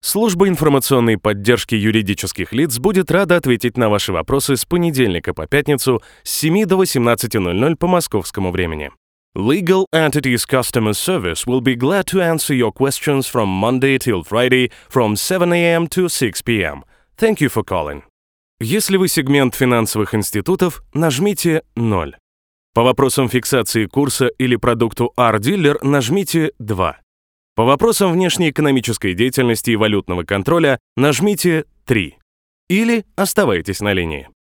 Служба информационной поддержки юридических лиц будет рада ответить на ваши вопросы с понедельника по пятницу с 7 до 18:00 по московскому времени. Legal Entities Customer Service will be glad to answer your questions from Monday till Friday from 7 a.m. to 6 p.m. Thank you for calling. Если вы сегмент финансовых институтов, нажмите 0. По вопросам фиксации курса или продукту R-Dealer нажмите 2. По вопросам внешнеэкономической деятельности и валютного контроля нажмите 3. Или оставайтесь на линии.